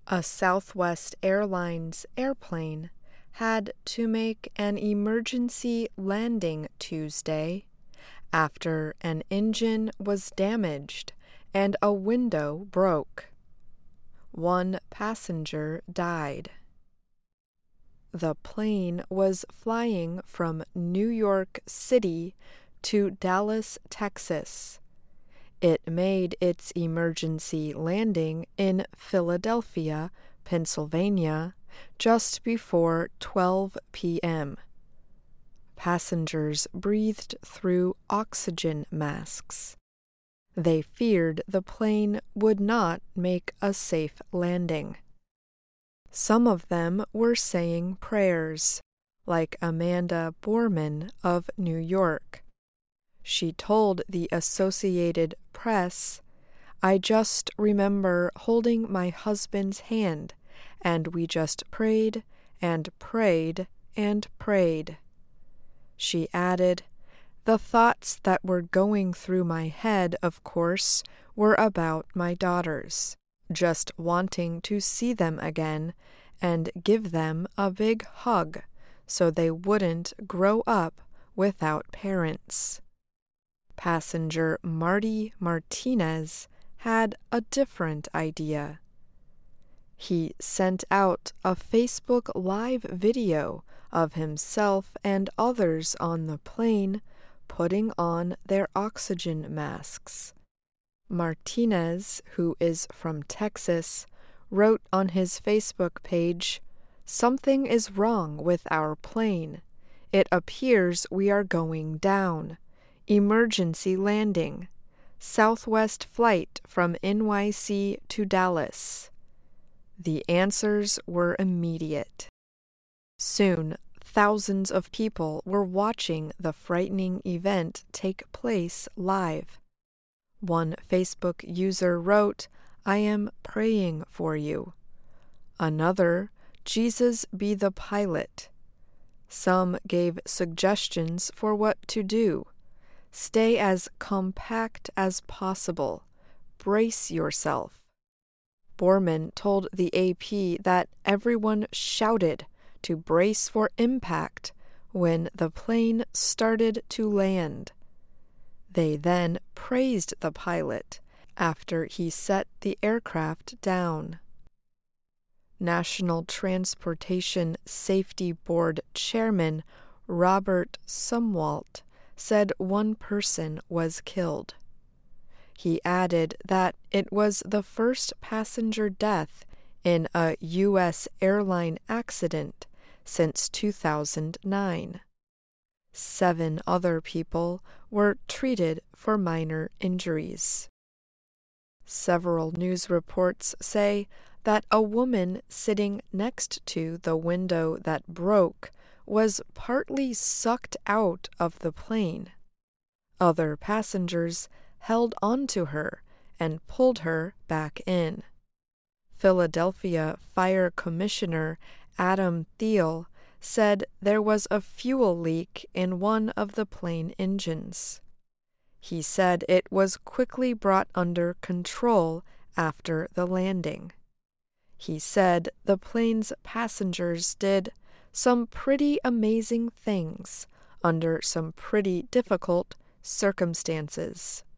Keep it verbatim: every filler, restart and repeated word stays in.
A Southwest Airlines airplane had to make an emergency landing Tuesday after an engine was damaged and a window broke. One passenger died. The plane was flying from New York City to Dallas, Texas. It made its emergency landing in Philadelphia, Pennsylvania, just before twelve p.m. Passengers breathed through oxygen masks. They feared the plane would not make a safe landing. Some of them were saying prayers, like Amanda Borman of New York. She told the Associated Press, "I just remember holding my husband's hand, and we just prayed and prayed and prayed." She added, "The thoughts that were going through my head, of course, were about my daughters, just wanting to see them again and give them a big hug so they wouldn't grow up without parents." Passenger Marty Martinez had a different idea. He sent out a Facebook Live video of himself and others on the plane putting on their oxygen masks. Martinez, who is from Texas, wrote on his Facebook page, "Something is wrong with our plane. It appears we are going down. Emergency landing. Southwest flight from N Y C to Dallas." The answers were immediate. Soon, thousands of people were watching the frightening event take place live. One Facebook user wrote, "I am praying for you." Another, "Jesus be the pilot." Some gave suggestions for what to do. Stay as compact as possible. Brace yourself. Borman told the A P that everyone shouted to brace for impact when the plane started to land. They then praised the pilot after he set the aircraft down. National Transportation Safety Board Chairman Robert Sumwalt said one person was killed. He added that it was the first passenger death in a U S airline accident since two thousand nine. Seven other people were treated for minor injuries. Several news reports say that a woman sitting next to the window that broke was partly sucked out of the plane. Other passengers held onto her and pulled her back in. Philadelphia Fire Commissioner Adam Thiel said there was a fuel leak in one of the plane engines. He said it was quickly brought under control after the landing. He said the plane's passengers did some pretty amazing things under some pretty difficult circumstances.